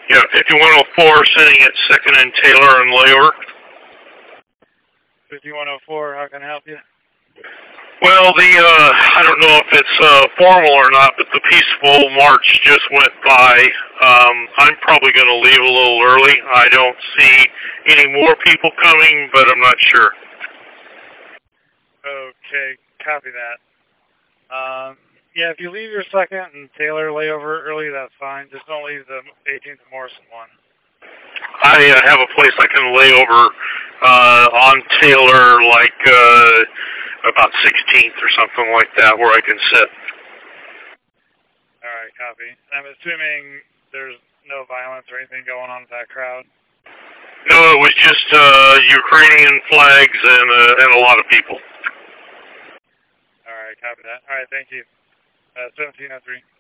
Yeah, 5104 sitting at 2nd and Taylor and layover. 5104, how can I help you? Well, I don't know if it's formal or not, but the peaceful march just went by. I'm probably going to leave a little early. I don't see any more people coming, but I'm not sure. Okay, copy that. Yeah, if you leave your 2nd and Taylor layover early, that's fine. Just don't leave the 18th and Morrison one. I have a place I can lay over on Taylor, like about 16th or something like that, where I can sit. All right, copy. I'm assuming there's no violence or anything going on with that crowd? No, it was just Ukrainian flags and a lot of people. All right, copy that. All right, thank you. 1703.